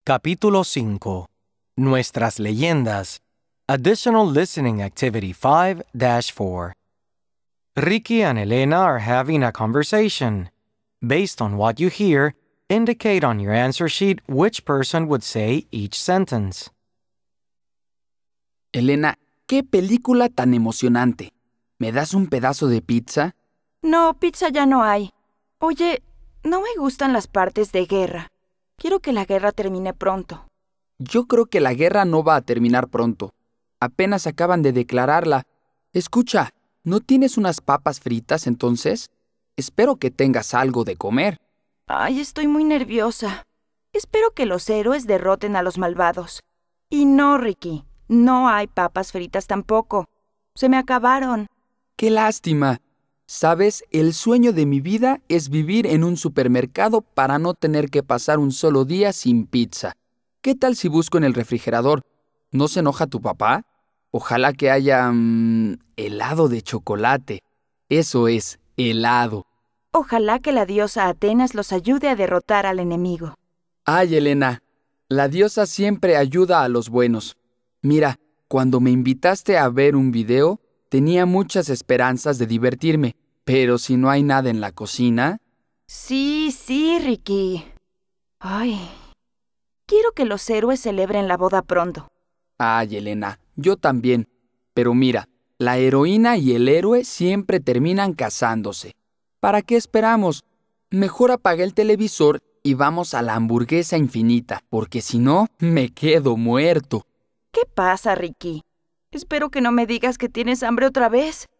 Capítulo 5. Nuestras leyendas. Additional Listening Activity 5-4. Ricky and Elena are having a conversation. Based on what you hear, indicate on your answer sheet which person would say each sentence. Elena, qué película tan emocionante. ¿Me das un pedazo de pizza? No, pizza ya no hay. Oye, no me gustan las partes de guerra. Quiero que la guerra termine pronto. Yo creo que la guerra no va a terminar pronto. Apenas acaban de declararla. Escucha, ¿no tienes unas papas fritas entonces? Espero que tengas algo de comer. Ay, estoy muy nerviosa. Espero que los héroes derroten a los malvados. Y no, Ricky, no hay papas fritas tampoco. Se me acabaron. ¡Qué lástima! ¿Sabes? El sueño de mi vida es vivir en un supermercado para no tener que pasar un solo día sin pizza. ¿Qué tal si busco en el refrigerador? ¿No se enoja tu papá? Ojalá que haya helado de chocolate. Eso es, helado. Ojalá que la diosa Atenas los ayude a derrotar al enemigo. Ay, Elena, la diosa siempre ayuda a los buenos. Mira, cuando me invitaste a ver un video, tenía muchas esperanzas de divertirme, pero si no hay nada en la cocina... Sí, Ricky. Ay, quiero que los héroes celebren la boda pronto. Ay, Elena, yo también. Pero mira, la heroína y el héroe siempre terminan casándose. ¿Para qué esperamos? Mejor apaga el televisor y vamos a la hamburguesa infinita, porque si no, me quedo muerto. ¿Qué pasa, Ricky? Espero que no me digas que tienes hambre otra vez.